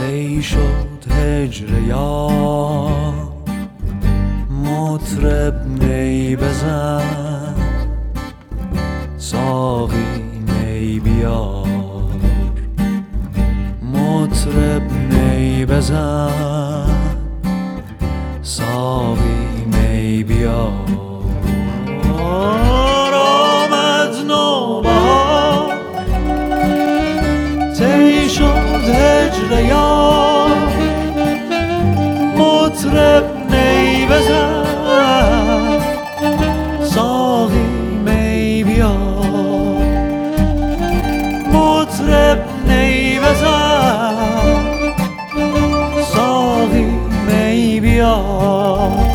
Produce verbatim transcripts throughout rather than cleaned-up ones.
طی شد هجر یار، مطرب می بزن، ساقی می بیار. مطرب می بزن، ساقی می بیار. آمد نوبهار، طی شد هجر یار، مطرب می بزن، ساقی می بیار. مطرب می بزن، ساقی می بیار.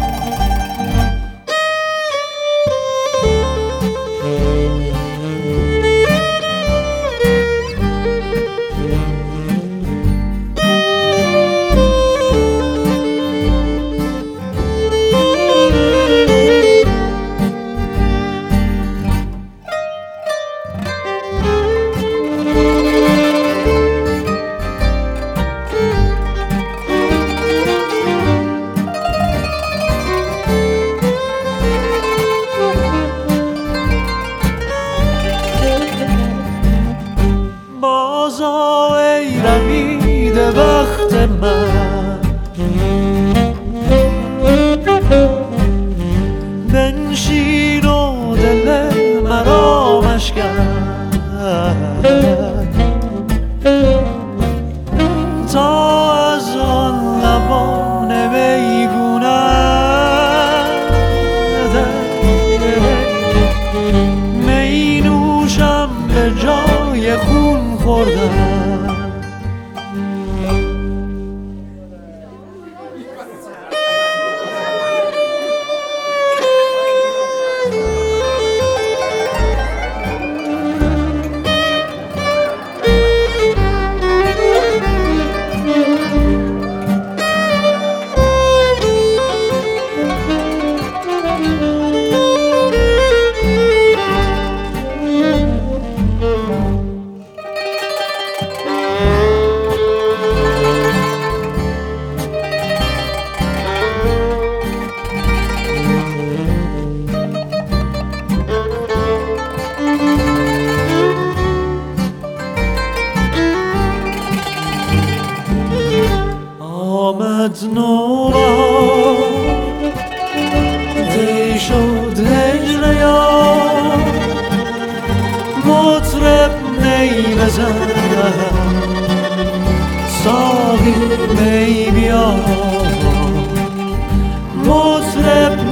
بازا ای رمیده وقت من، بنشین و دل مرا مشکن، تا از آن لبان میگونت می نوشم به جای خون خوردن. آمد نوبهار، طی شد هجر یار، مطرب می بزن، ساقی می بیار. مطرب